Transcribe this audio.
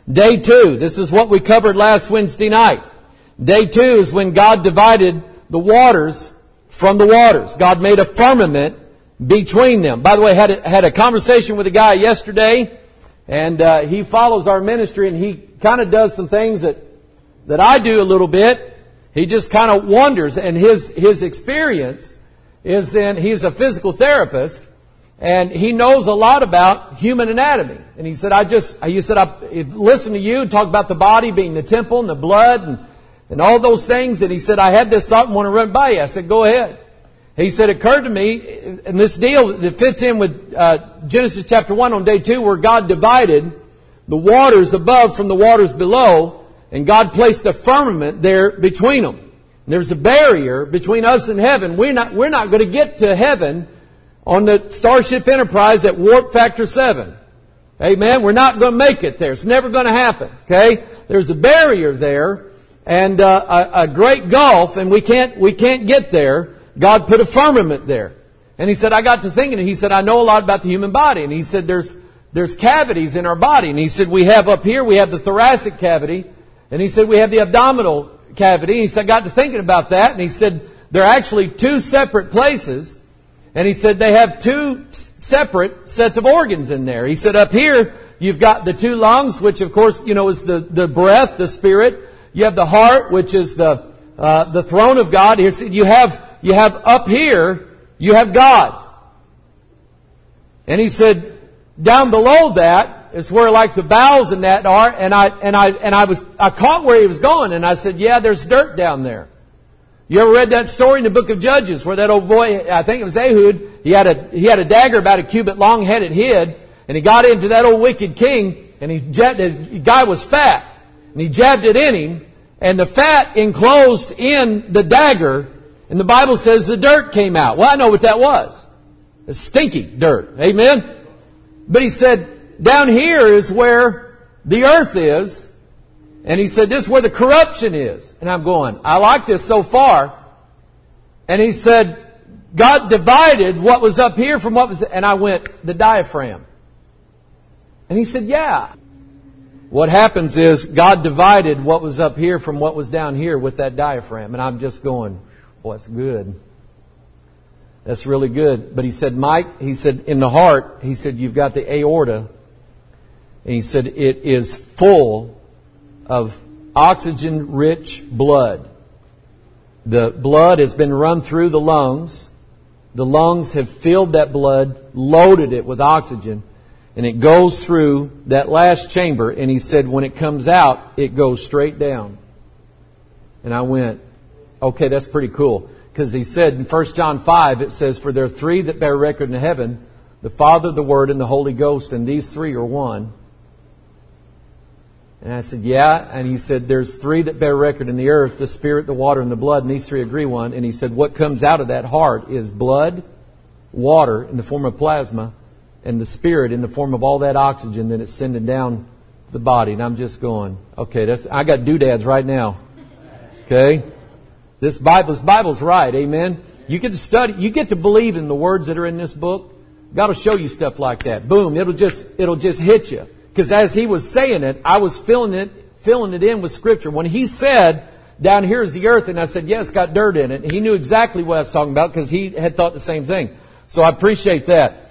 Day 2, this is what we covered last Wednesday night. Day 2 is when God divided the waters from the waters. God made a firmament between them. By the way, had a conversation with a guy yesterday, and he follows our ministry, and he kind of does some things that I do a little bit. He just kind of wonders, and his experience is he's a physical therapist, and he knows a lot about human anatomy. And he said, I listen to you talk about the body being the temple and the blood and all those things. And he said, I had this thought and want to run by you. I said, go ahead. He said, it occurred to me, and this deal that fits in with Genesis chapter 1 on day 2, where God divided the waters above from the waters below, and God placed a firmament there between them. And there's a barrier between us and heaven. We're not going to get to heaven on the Starship Enterprise at warp factor 7. Amen. We're not going to make it there. It's never going to happen. Okay. There's a barrier there, and a great gulf, and we can't get there. God put a firmament there. And he said, I got to thinking, and he said, I know a lot about the human body. And he said, there's cavities in our body. And he said, we have up here, we have the thoracic cavity. And he said, we have the abdominal cavity. And he said, I got to thinking about that. And he said, they're actually two separate places. And he said, they have two separate sets of organs in there. He said, up here, you've got the two lungs, which of course, is the breath, the spirit. You have the heart, which is the throne of God. Here, you have up here, you have God. And he said, down below that is where like the bowels and that are. And I caught where he was going, and I said, yeah, there's dirt down there. You ever read that story in the book of Judges where that old boy, I think it was Ehud, he had a dagger about a cubit long, had it hid, and he got into that old wicked king, and the guy was fat, and he jabbed it in him, and the fat enclosed in the dagger, and the Bible says the dirt came out. Well, I know what that was. It's stinky dirt. Amen? But he said, down here is where the earth is. And he said, this is where the corruption is. And I'm going, I like this so far. And he said, God divided what was up here from what was... And I went, the diaphragm. And he said, yeah. What happens is God divided what was up here from what was down here with that diaphragm. And I'm just going, well, that's good. That's really good. But he said, Mike, he said, in the heart, he said, you've got the aorta. And he said, it is full of oxygen-rich blood. The blood has been run through the lungs. The lungs have filled that blood, loaded it with oxygen, and it goes through that last chamber. And he said, when it comes out, it goes straight down. And I went, okay, that's pretty cool. Because he said in 1 John 5, it says, for there are three that bear record in heaven, the Father, the Word, and the Holy Ghost, and these three are one. And I said, yeah. And he said, there's three that bear record in the earth, the Spirit, the water, and the blood, and these three agree one. And he said, what comes out of that heart is blood, water in the form of plasma, and the Spirit in the form of all that oxygen that it's sending down the body. And I'm just going, okay, I got doodads right now. Okay? This Bible's right, amen? You get to study, you get to believe in the words that are in this book. God will show you stuff like that. Boom, it'll just hit you. Because as he was saying it, I was filling it in with Scripture. When he said, down here is the earth, and I said, yes, it's got dirt in it. He knew exactly what I was talking about because he had thought the same thing. So I appreciate that.